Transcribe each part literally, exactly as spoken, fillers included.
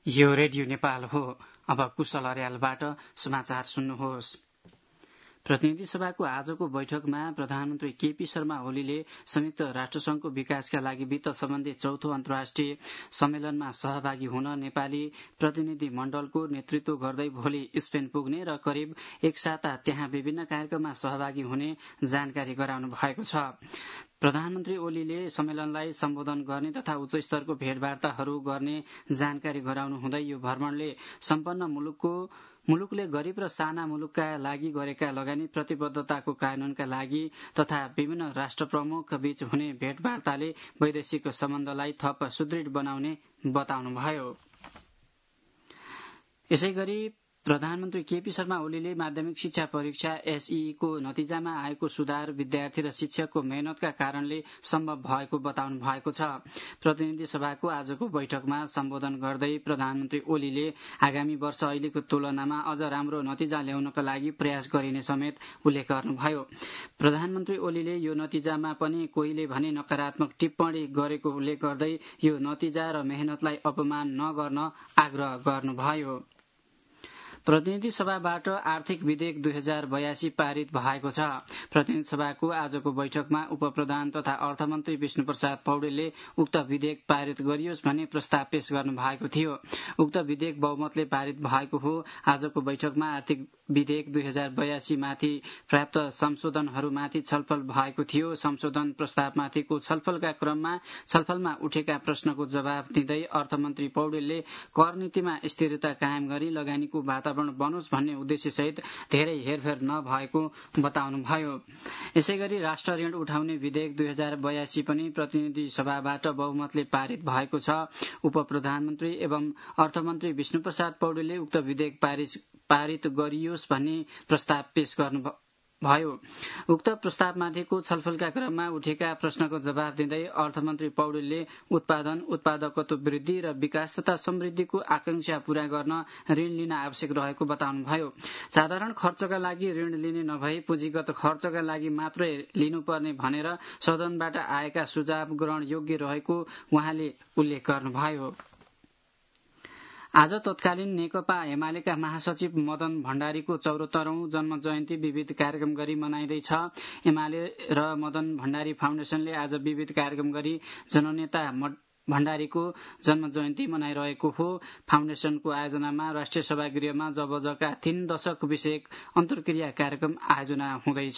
यो रेडियो नेपाल हो। अब कुशल अर्यालबाट समाचार सुन्नुहोस्। प्रतिनिधि सभाको आजको बैठकमा प्रधानमन्त्री केपी शर्मा ओलीले संयुक्त राष्ट्रसंघको विकासका लागि वित्त सम्बन्धी चौथो अन्तर्राष्ट्रिय सम्मेलनमा सहभागी हुन नेपाली प्रतिनिधि मण्डलको नेतृत्व गर्दै भोलि स्पेन पुग्ने र करिब एक साता त्यहाँ विभिन्न कार्यक्रममा सहभागी हुने जानकारी गराउनु भएको छ। प्रधानमन्त्री ओलीले सम्मेलनलाई सम्बोधन गर्ने तथा उच्च स्तरको भेटवार्ताहरू गर्ने जानकारी गराउनु हुँदै यो भ्रमणले सम्पन्न मुलुकको मुलुकले गरीब र साना मुलुकका लागि गरेका लगानी प्रतिबद्धताको कार्यान्वयनका लागि तथा विभिन्न राष्ट्र प्रमुख बीच हुने भेटवार्ताले वैदेशिक सम्बन्धलाई थप सुदृढ बनाउने बताउनुभयो। यसैगरी प्रधानमन्त्री केपी शर्मा ओलीले माध्यमिक शिक्षा परीक्षा एसईई को नतिजामा आएको सुधार विद्यार्थी र शिक्षकको मेहनतका कारणले सम्भव भएको बताउनु भएको छ। प्रतिनिधि सभाको आजको बैठकमा सम्बोधन गर्दै प्रधानमन्त्री ओलीले आगामी वर्ष अहिलेको तुलनामा अझ राम्रो नतिजा ल्याउनका लागि प्रयास गरिने समेत उल्लेख गर्नुभयो। प्रधानमन्त्री ओलीले यो नतिजामा पनि कोहीले भने नकारात्मक टिप्पणी गरेको उल्लेख गर्दै यो नतिजा र मेहनतलाई अपमान नगर्न आग्रह गर्नुभयो। प्रतिनिधि सभाबाट आर्थिक विधेयक दुई हजार बयासी पारित भएको छ। प्रतिनिधि सभाको आजको बैठकमा उपप्रधान तथा अर्थमन्त्री विष्णु प्रसाद पौडेलले उक्त विधेयक पारित गरियोस् भन्ने प्रस्ताव पेश गर्नु भएको थियो। उक्त विधेयक बहुमतले पारित भएको हो। आजको बैठकमा आर्थिक विधेयक दुई हजार बयासी माथि प्राप्त संशोधनहरूमाथि छलफल भएको थियो। संशोधन प्रस्तावमाथिको छलफलका क्रममा छलफलमा उठेका प्रश्नको जवाब दिँदै अर्थमन्त्री पौडेलले कर नीतिमा स्थिरता कायम गरी लगानीको वातावरण बनोस् भन्ने उद्देश्यसहित धेरै हेरफेर नभएको बताउनुभयो। यसैगरी राष्ट्र ऋण उठाउने विधेयक दुई हजार बयासी पनि प्रतिनिधि सभाबाट बहुमतले पारित भएको छ। उप प्रधानमन्त्री एवं अर्थमन्त्री विष्णु प्रसाद पौडेलले उक्त विधेयक पारित गरियोस् भन्ने प्रस्ताव पेश गर्नु भयो। उक्त प्रस्तावमाथिको छलफलका क्रममा उठेका प्रश्नको जवाब दिँदै अर्थमन्त्री पौडेलले उत्पादन उत्पादकत्व वृद्धि र विकास तथा समृद्धिको आकांक्षा पूरा गर्न ऋण लिन आवश्यक रहेको बताउनुभयो। साधारण खर्चका लागि ऋण लिने नभई पुँजीगत खर्चका लागि मात्रै लिनुपर्ने भनेर सदनबाट आएका सुझाव ग्रहण योग्य रहेको उहाँले उल्लेख गर्नुभयो। आज तत्कालीन नेकपा एमालेका महासचिव मदन भण्डारीको चौरात्तरौं जन्म जयन्ती विविध कार्यक्रम गरी मनाइँदैछ। एमाले र मदन भण्डारी फाउन्डेशनले आज विविध कार्यक्रम गरी जननेता भण्डारीको जन्म जयन्ती मनाइरहेको हो। फाउन्डेशनको आयोजनामा राष्ट्रिय सभागृहमा जबजका तीन दशक विषयक अन्तर्क्रिया कार्यक्रम आयोजना हुँदैछ।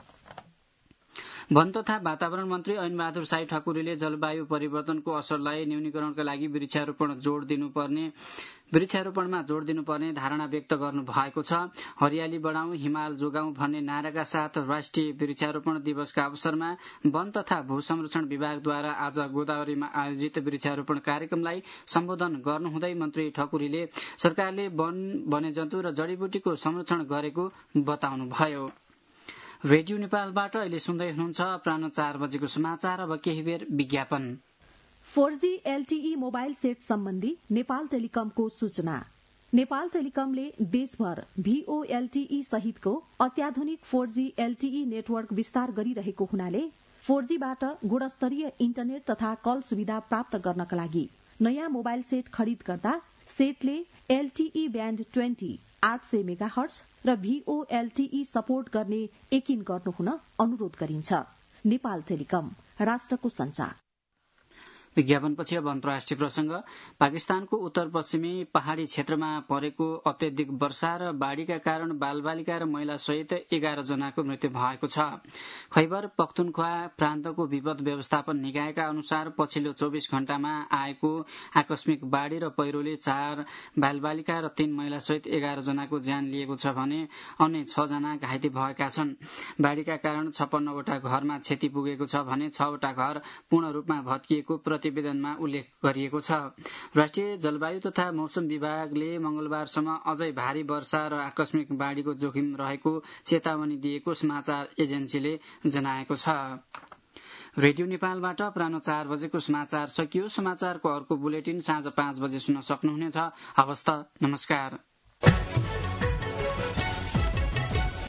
वन तथा वातावरण मन्त्री ऐन बहादुर साई ठकुरीले जलवायु परिवर्तनको असरलाई न्यूनीकरणका लागि वृक्षारोपण जोड़ दिनुपर्ने वृक्षारोपणमा जोड़ दिनुपर्ने धारणा व्यक्त गर्नु भएको छ। हरियाली बढाउँ हिमाल जोगाउँ भन्ने नाराका साथ राष्ट्रिय वृक्षारोपण दिवसका अवसरमा वन तथा भू संरक्षण विभागद्वारा आज गोदावरीमा आयोजित वृक्षारोपण कार्यक्रमलाई सम्बोधन गर्नुहुँदै मन्त्री ठकुरीले सरकारले वन वन्यजन्तु र जडीबुटीको संरक्षण गरेको बताउनुभयो। रेडियो नेपालबाट अहिले सुन्दै हुनुहुन्छ अपराह्न चार बजेको समाचार। अब केही बेर विज्ञापन। Four G LTE mobile set सम्बन्धी नेपाल टेलिकमको सूचना। नेपाल टेलिकमले देशभर भीओएलटीई सहितको अत्याधुनिक फोर जी एलटीई नेटवर्क विस्तार गरिरहेको हुनाले फोर जी बाट गुणस्तरीय इन्टरनेट तथा कल सुविधा प्राप्त गर्नका लागि नयाँ मोबाइल सेट खरिद गर्दा सेटले एलटीई ब्याण्ड ट्वेन्टी आठ सय मेगा हर्ट्ज र भीओएलटीई सपोर्ट गर्ने यकिन गर्नुहुन अनुरोध गरिन्छ। नेपाल टेलिकम, राष्ट्रको संचार। विज्ञापनपछि अब अन्तर्राष्ट्रिय प्रसंग। पाकिस्तानको उत्तर पश्चिमी पहाड़ी क्षेत्रमा परेको अत्यधिक वर्षा र बाढ़ीका कारण बालबालिका र महिला सहित एघार जनाको मृत्यु भएको छ। खैबर पख्तुनख्वा प्रान्तको विपद व्यवस्थापन निकायका अनुसार पछिल्लो चौबिस घण्टामा आएको आकस्मिक बाढ़ी र पहिरोले चार बालबालिका र तीन महिला सहित एघार जनाको ज्यान लिएको छ भने अन्य छ जना घाइते भएका छन्। बाढ़ीका कारण छप्पन्नवटा घरमा क्षति पुगेको छ भने छवटा घर पूर्ण रूपमा भत्किएको प्रतिवेदनमा उल्लेख गरिएको छ। राष्ट्रिय जलवायु तथा मौसम विभागले मंगलबारसम्म अझै भारी वर्षा र आकस्मिक बाढ़ीको जोखिम रहेको चेतावनी दिएको समाचार एजेन्सीले जनाएको छ। रेडियो नेपालबाट अपराह्न चार बजेको समाचार सकियो। समाचारको अर्को बुलेटिन साँझ पाँच बजे सुन्न सक्नुहुनेछ। हवस् त, नमस्कार।